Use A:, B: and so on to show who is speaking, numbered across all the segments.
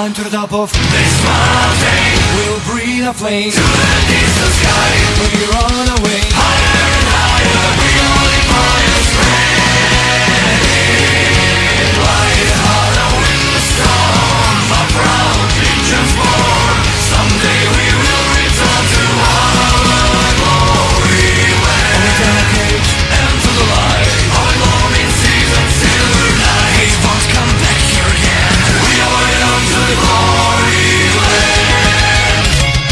A: climb to the top of this mountain. We'll breathe a flame to the distant sky. We run away higher and higher. We only fire straight. Light heart out in the storm. A proud legion's born. Someday we will return to our glory land. Enter the cage, enter the light. Our glory seas and silver night. We won't come back here again. We are bound to the glory land.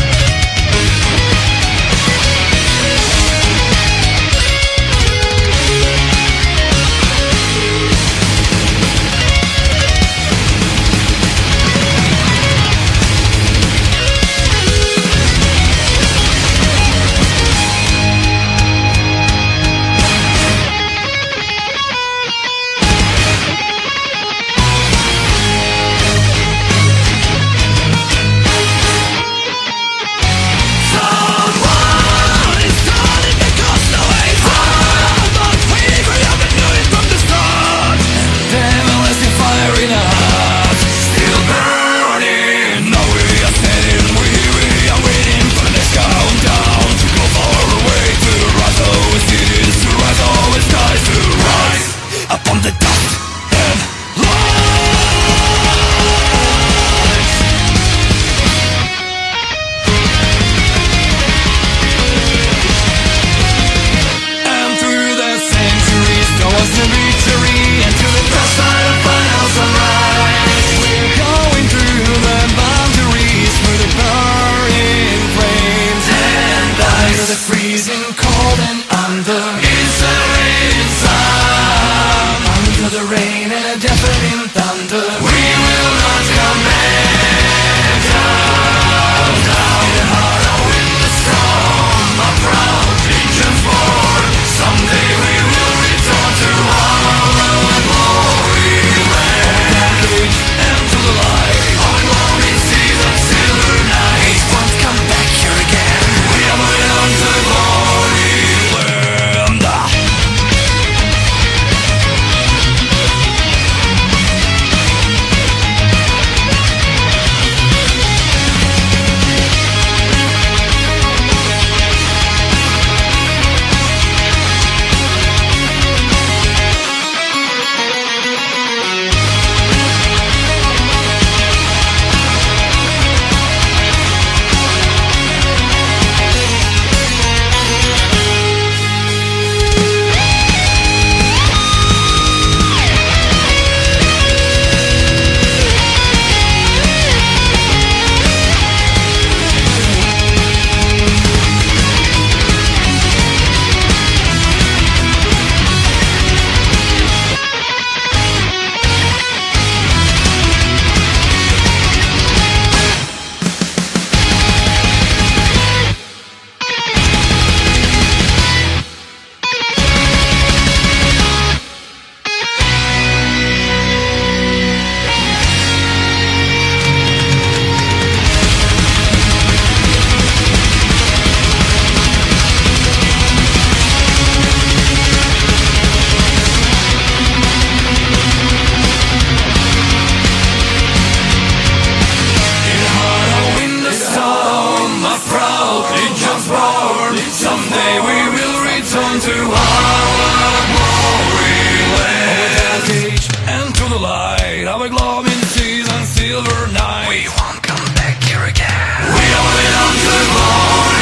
B: Our globe in seas and silver night.
A: We won't come back here again. We are bound to the glory.